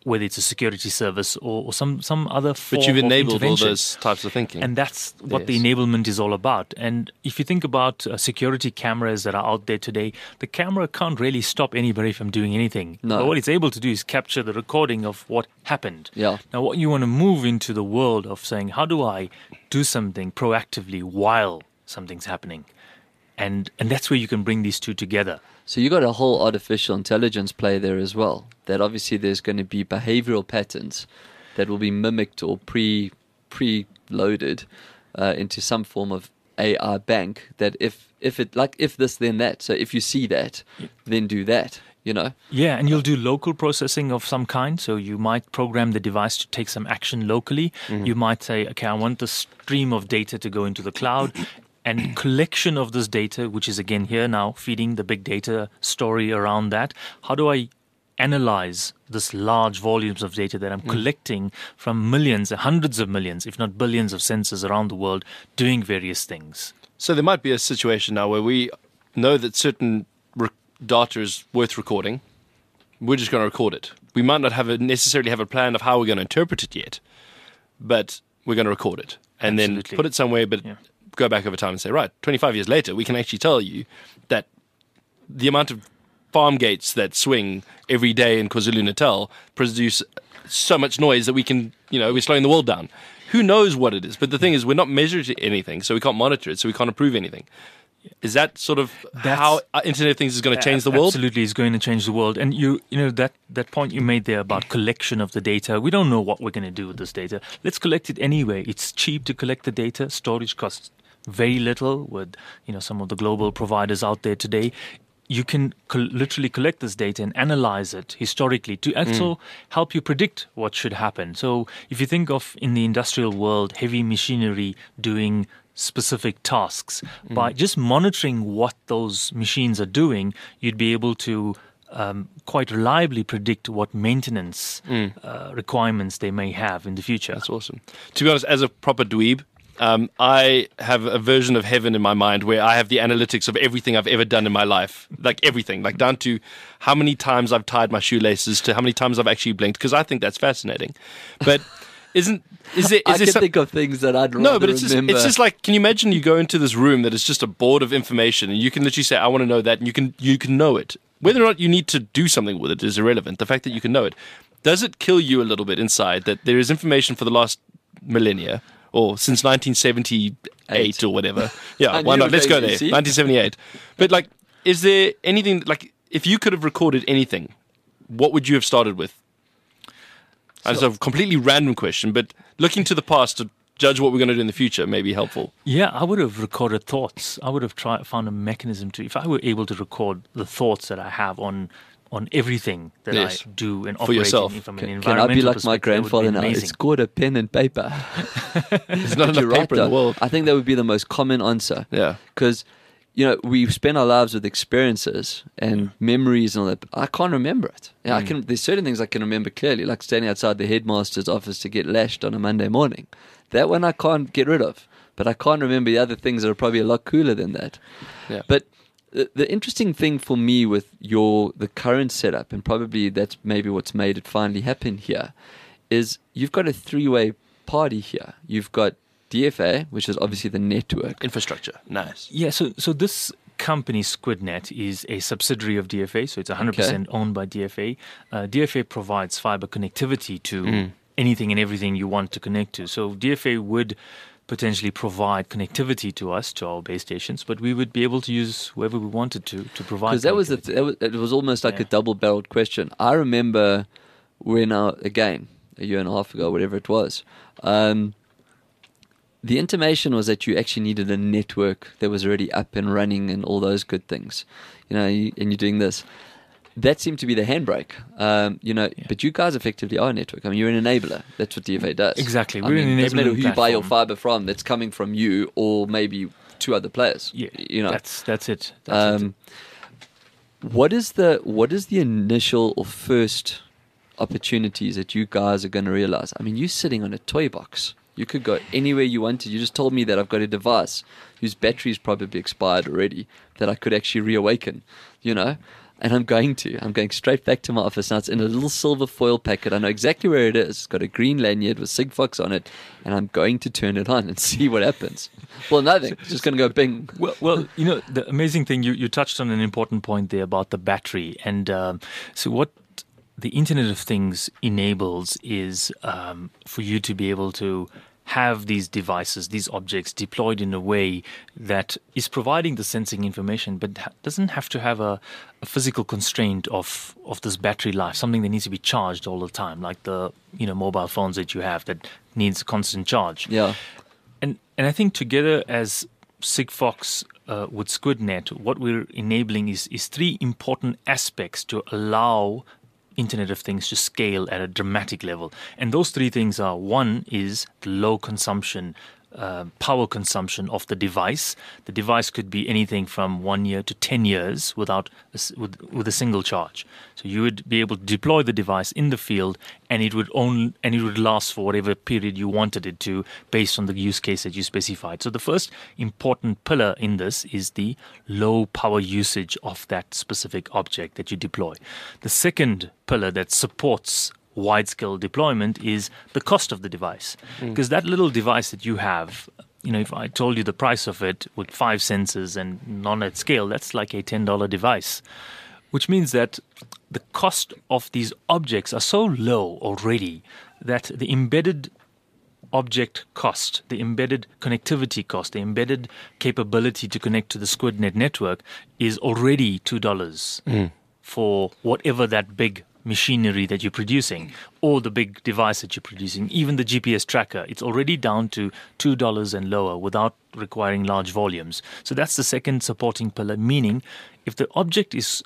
whether it's a security service or, or some, some other form But you've of enabled all intervention. those types of thinking. And that's what the Yes. enablement is all about. And if you think about uh, security cameras that are out there today, the camera can't really stop anybody from doing anything. No. But what it's able to do is capture the recording of what happened. Yeah. Now, what you want to move into the world of saying, how do I do something proactively while something's happening? And and that's where you can bring these two together. So you got a whole artificial intelligence play there as well. That obviously there's going to be behavioral patterns that will be mimicked or pre pre loaded uh, into some form of A I bank. That if if it like if this then that. So if you see that, then do that. You know. Yeah, and you'll do local processing of some kind. So you might program the device to take some action locally. Mm-hmm. You might say, okay, I want the stream of data to go into the cloud. And collection of this data, which is again here now, feeding the big data story around that. How do I analyze this large volumes of data that I'm Mm. collecting from millions, hundreds of millions, if not billions of sensors around the world doing various things? So there might be a situation now where we know that certain re- data is worth recording. We're just going to record it. We might not have a, necessarily have a plan of how we're going to interpret it yet, but we're going to record it and Absolutely. then put it somewhere, but Yeah. go back over time and say, right, twenty-five years later, we can actually tell you that the amount of farm gates that swing every day in KwaZulu-Natal produce so much noise that we can, you know, we're slowing the world down. Who knows what it is? But the thing is, we're not measuring anything, so we can't monitor it, so we can't approve anything. Is that sort of That's- how uh, Internet of Things is going to change the world? Absolutely, it's going to change the world. And you, you know, that, that point you made there about collection of the data, we don't know what we're going to do with this data. Let's collect it anyway. It's cheap to collect the data. Storage costs very little with, you know, some of the global providers out there today. You can co- literally collect this data and analyze it historically to also help you predict what should happen. So if you think of in the industrial world, heavy machinery doing specific tasks, by just monitoring what those machines are doing, you'd be able to um, quite reliably predict what maintenance uh, requirements they may have in the future. That's awesome. To be honest, as a proper dweeb, um, I have a version of heaven in my mind where I have the analytics of everything I've ever done in my life, like everything, like down to how many times I've tied my shoelaces to how many times I've actually blinked, because I think that's fascinating. But isn't is there? Is I there can some, think of things that I'd rather no, but it's just, remember. it's just like, can you imagine you go into this room that is just a board of information and you can literally say, I want to know that, and you can you can know it. Whether or not you need to do something with it is irrelevant. The fact that you can know it. Does it kill you a little bit inside that there is information for the last millennia or since nineteen seventy-eight Eight. or whatever? Yeah, I why knew not? Let's go it, you there. see? nineteen seventy-eight. But like, is there anything, like, if you could have recorded anything, what would you have started with? That's a completely random question, but looking to the past to judge what we're going to do in the future may be helpful. Yeah, I would have recorded thoughts. I would have tried found a mechanism to, if I were able to record the thoughts that I have on on everything that Yes. I do and For operate yourself. in, from Can, an can I environmental be like my perspective, that would be grandfather now? amazing. It's called a pen and paper. There's not You're enough paper in the though. world. I think that would be the most common answer. Yeah. Because, you know, we spend our lives with experiences and memories and all that. But I can't remember it. Yeah, I can. There's certain things I can remember clearly, like standing outside the headmaster's office to get lashed on a Monday morning. That one I can't get rid of. But I can't remember the other things that are probably a lot cooler than that. Yeah. But the, the interesting thing for me with your the current setup, and probably that's maybe what's made it finally happen here, is you've got a three-way party here. You've got D F A, which is obviously the network. Infrastructure. Nice. Yeah, so so this company, SquidNet, is a subsidiary of D F A, so it's one hundred percent owned by D F A. Uh, D F A provides fiber connectivity to anything and everything you want to connect to. So D F A would potentially provide connectivity to us, to our base stations, but we would be able to use whoever we wanted to to provide. Because that was, the connectivity. th- that was it was almost like Yeah. a double-barreled question. I remember when I, again, a year and a half ago, whatever it was, um, the intimation was that you actually needed a network that was already up and running and all those good things, you know, you, and you're doing this. That seemed to be the handbrake, um, you know. But you guys effectively are a network. I mean, you're an enabler. That's what D F A does. Exactly. I We're mean, an it doesn't matter enabling who you buy your platform. fiber from. That's coming from you, or maybe two other players. Yeah, you know. that's that's it. That's it. Um, what is the what is the initial or first opportunities that you guys are going to realize? I mean, you're sitting on a toy box. You could go anywhere you wanted. You just told me that I've got a device whose battery's probably expired already that I could actually reawaken. You know, And I'm going to. I'm going straight back to my office now. It's in a little silver foil packet. I know exactly where it is. It's got a green lanyard with Sigfox on it. And I'm going to turn it on and see what happens. Well, nothing. It's just going to go bing. Well, well, you know, the amazing thing, you, you touched on an important point there about the battery. And um, so what the Internet of Things enables is um, for you to be able to have these devices, these objects deployed in a way that is providing the sensing information, but ha- doesn't have to have a, a physical constraint of, of this battery life, something that needs to be charged all the time, like the you know mobile phones that you have that needs constant charge. Yeah. And and I think together as Sigfox uh, with SquidNet, what we're enabling is is three important aspects to allow Internet of Things to scale at a dramatic level. And those three things are, one is the low consumption, uh, power consumption of the device. The device could be anything from one year to ten years without a, with, with a single charge. So you would be able to deploy the device in the field, and it would only, and it would last for whatever period you wanted it to, based on the use case that you specified. So the first important pillar in this is the low power usage of that specific object that you deploy. The second pillar that supports wide-scale deployment is the cost of the device. Because mm. that little device that you have, you know, if I told you the price of it with five sensors and non at scale, that's like a ten dollars device, which means that the cost of these objects are so low already that the embedded object cost, the embedded connectivity cost, the embedded capability to connect to the SquidNet network is already two dollars mm. for whatever that big machinery that you're producing or the big device that you're producing. Even the G P S tracker, it's already down to two dollars and lower without requiring large volumes. So that's the second supporting pillar, meaning if the object is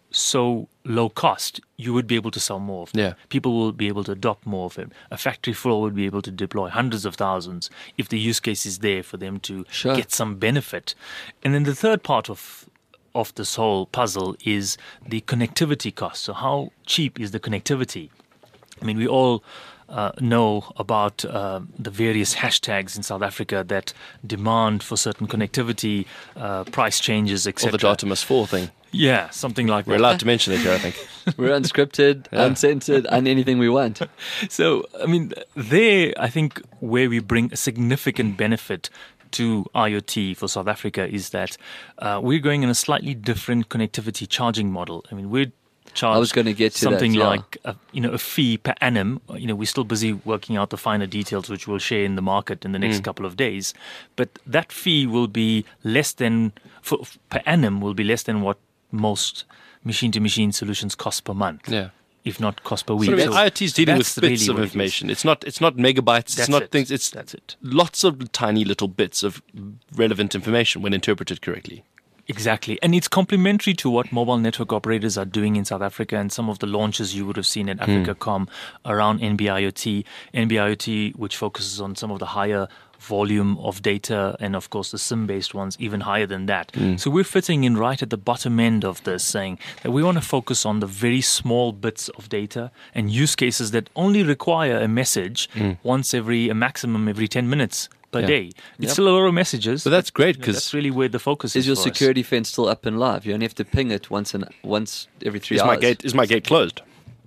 so low cost, you would be able to sell more of them. Yeah. People will be able to adopt more of it. A factory floor would be able to deploy hundreds of thousands if the use case is there for them to Sure. get some benefit. And then the third part of of this whole puzzle is the connectivity cost. So how cheap is the connectivity? I mean, we all uh, know about uh, the various hashtags in South Africa that demand for certain connectivity, uh, price changes, et Or cetera. the data must fall thing. Yeah, something like We're that. allowed to mention it here, I think. We're unscripted, Yeah. uncensored, and anything we want. So, I mean, there, I think where we bring a significant benefit to IoT for South Africa is that uh, we're going in a slightly different connectivity charging model. I mean, we're charged I was going to get to something that, yeah. like a, you know a fee per annum. You know, we're still busy working out the finer details, which we'll share in the market in the next Mm. couple of days. But that fee will be less than for, per annum will be less than what most machine-to-machine solutions cost per month. Yeah. If not cost per week. So, I mean, So IoT is dealing with that's bits really of what it is. information. It's not. It's not megabytes. It's That's not it. things. It's That's it. lots of tiny little bits of relevant information when interpreted correctly. Exactly. And it's complementary to what mobile network operators are doing in South Africa and some of the launches you would have seen at AfricaCom around N B IoT. N B IoT, which focuses on some of the higher volume of data and, of course, the SIM-based ones, even higher than that. So we're fitting in right at the bottom end of this, saying that we want to focus on the very small bits of data and use cases that only require a message once every, a maximum every ten minutes per Yeah. day. It's Yep. still a lot of messages. But that's great you know, because that's really where the focus is. Is your for us. security fence still up and live? You only have to ping it once and once every three is hours. my gate is my gate closed?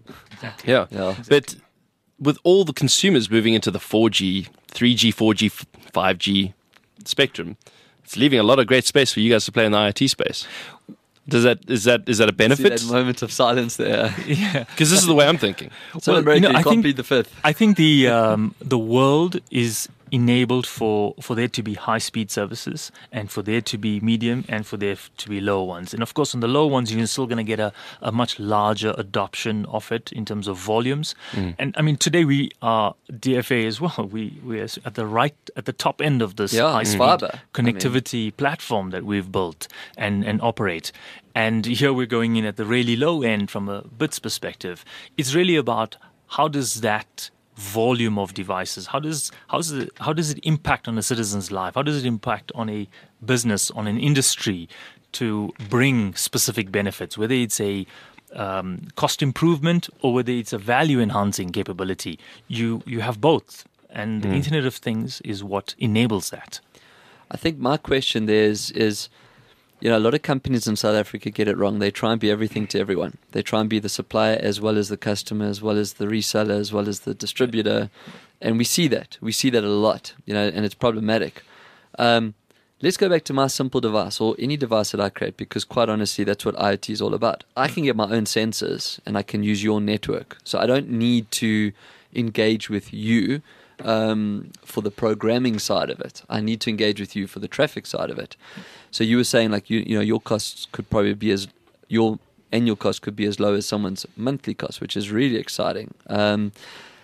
Yeah. Yeah. But with all the consumers moving into the four G, three G, four G, five G spectrum, it's leaving a lot of great space for you guys to play in the IoT space. Does that is that is that a See benefit? that moment of silence there. Yeah. Because this is the way I'm thinking. So Well, America, you know, you I can't think- be the fifth. I think the um, the world is enabled for, for there to be high-speed services and for there to be medium and for there to be low ones. And, of course, on the low ones, you're still going to get a, a much larger adoption of it in terms of volumes. Mm. And, I mean, today we are D F A as well. We, we're at the right, at the top end of this Yeah, high-speed fiber. connectivity platform that we've built and, and operate. And here we're going in at the really low end from a bits perspective. It's really about how does that volume of devices, how does how does it, how does it impact on a citizen's life? How does it impact on a business, on an industry to bring specific benefits, whether it's a um, cost improvement or whether it's a value enhancing capability? You you have both. And the Internet of Things is what enables that. I think my question there is, is you know, a lot of companies in South Africa get it wrong. They try and be everything to everyone. They try and be the supplier as well as the customer, as well as the reseller, as well as the distributor. And we see that. We see that a lot, you know, and it's problematic. Um, let's go back to my simple device or any device that I create, because quite honestly, that's what IoT is all about. I can get my own sensors and I can use your network. So I don't need to engage with you um, for the programming side of it. I need to engage with you for the traffic side of it. So you were saying, like, you you know, your costs could probably be as your annual cost could be as low as someone's monthly cost, which is really exciting. Um,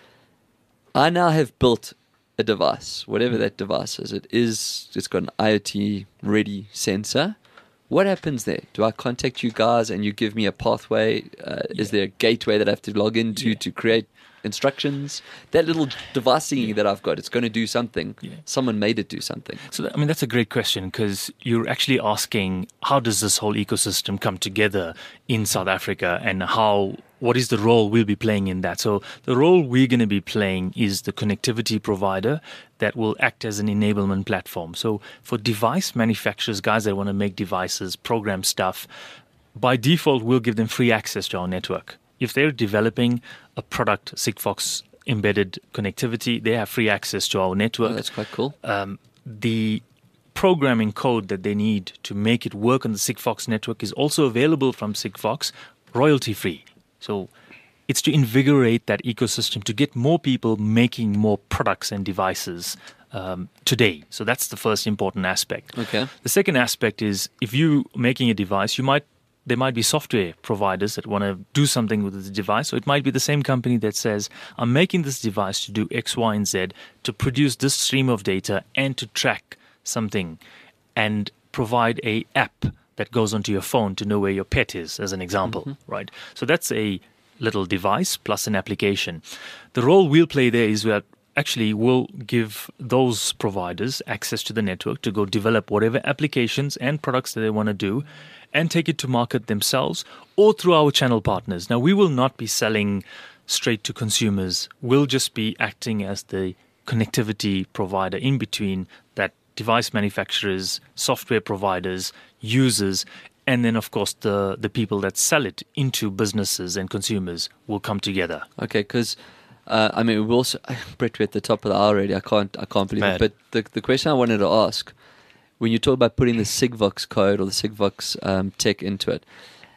I now have built a device, whatever that device is. It is it's got an IoT ready sensor. What happens there? Do I contact you guys and you give me a pathway? Uh, yeah. Is there a gateway that I have to log into yeah. to create instructions? That little device thingy yeah. that I've got, it's going to do something. Yeah. Someone made it do something. So, that, I mean, that's a great question, because you're actually asking, how does this whole ecosystem come together in South Africa, and how what is the role we'll be playing in that? So the role we're going to be playing is the connectivity provider that will act as an enablement platform. So for device manufacturers, guys that want to make devices, program stuff, by default, we'll give them free access to our network. If they're developing a product, Sigfox embedded connectivity, they have free access to our network. Oh, that's quite cool. Um, the programming code that they need to make it work on the Sigfox network is also available from Sigfox, royalty-free. So it's to invigorate that ecosystem, to get more people making more products and devices um, today. So that's the first important aspect. Okay. The second aspect is, if you're making a device, you might there might be software providers that want to do something with the device. So it might be the same company that says, I'm making this device to do X, Y, and Z, to produce this stream of data and to track something and provide a app that goes onto your phone to know where your pet is, as an example, mm-hmm. right? So that's a little device plus an application. The role we'll play there is that actually we'll give those providers access to the network to go develop whatever applications and products that they want to do and take it to market themselves or through our channel partners. Now, we will not be selling straight to consumers. We'll just be acting as the connectivity provider in between that device manufacturers, software providers, users, and then, of course, the, the people that sell it into businesses and consumers will come together. Okay, because, uh, I mean, we also, Brett, we're at the top of the hour already. I can't, I can't believe Mad. it. But the, the question I wanted to ask, when you talk about putting the Sigfox code or the Sigfox um, tech into it,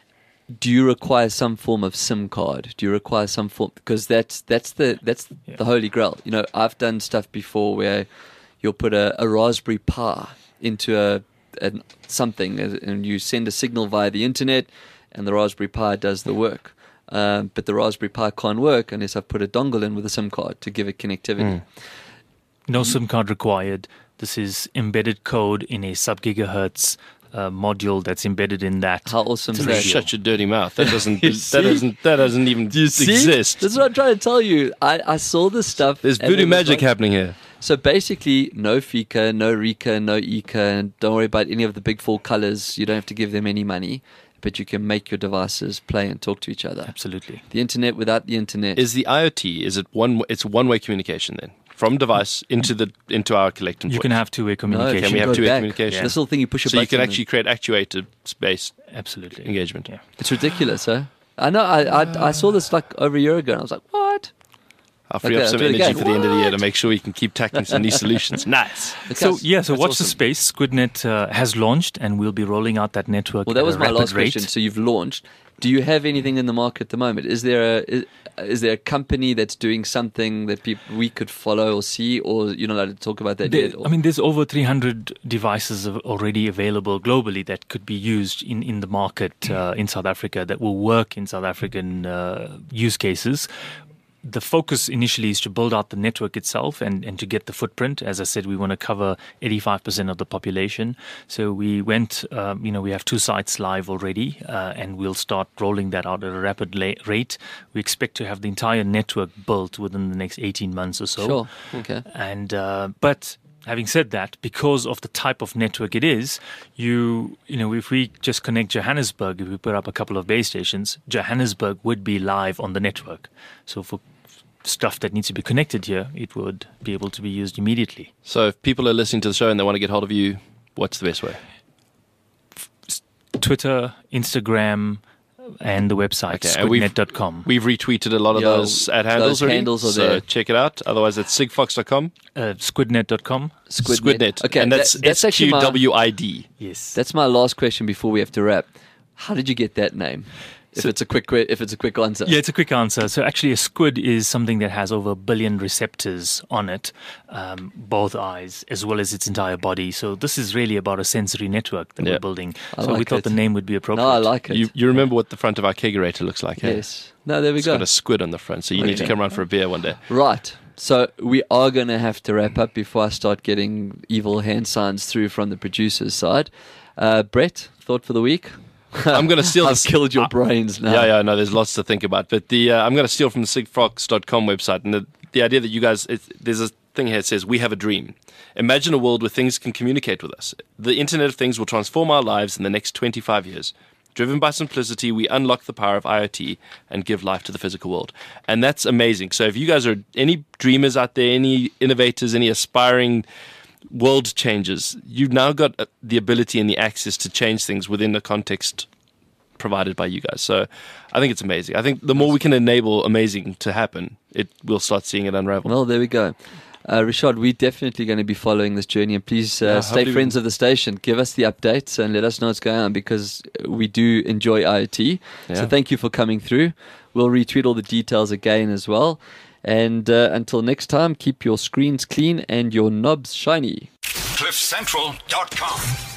do you require some form of SIM card? Do you require some form? Because that's that's the that's yeah. the holy grail. You know, I've done stuff before where you'll put a, a Raspberry Pi into a, a something, and you send a signal via the internet, and the Raspberry Pi does the work. Um, but the Raspberry Pi can't work unless I put a dongle in with a SIM card to give it connectivity. Mm. No SIM card required. This is embedded code in a sub-gigahertz uh, module that's embedded in that. How awesome is that? Shut your dirty mouth. That doesn't. that doesn't. That doesn't even Do you see? exist. That's what I'm trying to tell you. I, I saw this stuff. There's and voodoo it was magic like- happening here. So basically, no Fika, no Rika, no Ika, and don't worry about any of the big four colors. You don't have to give them any money, but you can make your devices play and talk to each other. Absolutely. The internet without the internet. Is the IoT? Is it one? It's one-way communication then, from device into the into our collecting. You point. can have two-way no, communication. Can we have go two-way back. communication? This little thing you push a So you button can and- actually create actuator-based Absolutely. engagement. Yeah. It's ridiculous, huh? I know. I, I I saw this like over a year ago, and I was like, what? I'll free Okay, up some do it energy again. for the end of the year to What? make sure we can keep tackling some of these solutions. Nice. So Because- yeah, so that's watch awesome. the space. SquidNet uh, has launched, and we'll be rolling out that network. Well, that at was a my rapid last rate. question. So you've launched. Do you have anything in the market at the moment? Is there a is, is there a company that's doing something that people we could follow or see, or you're not allowed to talk about that There- yet? Or? I mean, there's over three hundred devices av- already available globally that could be used in, in the market uh, in South Africa that will work in South African uh, use cases. The focus initially is to build out the network itself and, and to get the footprint. As I said, we want to cover eighty-five percent of the population. So we went, um, you know, we have two sites live already, uh, and we'll start rolling that out at a rapid la- rate. We expect to have the entire network built within the next eighteen months or so. Sure. Okay. And uh, but having said that, because of the type of network it is, you you know, if we just connect Johannesburg, if we put up a couple of base stations, Johannesburg would be live on the network. So for stuff that needs to be connected here, it would be able to be used immediately. So if people are listening to the show and they want to get hold of you, what's the best way? Twitter, Instagram, and the website, Okay, and we've- squidnet dot com. We've retweeted a lot of Yeah, those ad handles those already, handles are so there. check it out. Otherwise, it's sigfox dot com. Uh, squidnet dot com. Squidnet. Okay, and that's, that- that's S actually Q my- W I D. Yes. That's my last question before we have to wrap. How did you get that name? If So- it's a quick que- if it's a quick answer. Yeah, it's a quick answer. So actually, a squid is something that has over a billion receptors on it, um, both eyes as well as its entire body. So this is really about a sensory network that Yeah. we're building. I So we like thought it. the name would be appropriate. No, I like it. You, you remember what the front of our kegerator looks like, eh? Yes. No, there we It's go. got a squid on the front, so you need to Okay. come around for a beer one day. Right. So we are going to have to wrap up before I start getting evil hand signs through from the producer's side. Uh, Brett, thought for the week? I'm going to steal I've this. killed your brains now. Yeah, yeah, no, there's lots to think about. But the uh, I'm going to steal from the sigfox dot com website. And the, the idea that you guys, it's, there's a thing here that says, we have a dream. Imagine a world where things can communicate with us. The Internet of Things will transform our lives in the next twenty-five years. Driven by simplicity, we unlock the power of IoT and give life to the physical world. And that's amazing. So if you guys are any dreamers out there, any innovators, any aspiring world changers, you've now got uh, the ability and the access to change things within the context provided by you guys. So I think it's amazing. I think the more we can enable amazing to happen, it we'll start seeing it unravel. Well, there we go. Uh, Rashad, we're definitely going to be following this journey, and please uh, Yeah, stay hopefully friends we- of the station. Give us the updates and let us know what's going on, because we do enjoy IoT. So Yeah. thank you for coming through. We'll retweet all the details again as well. And uh, until next time, keep your screens clean and your knobs shiny. cliff central dot com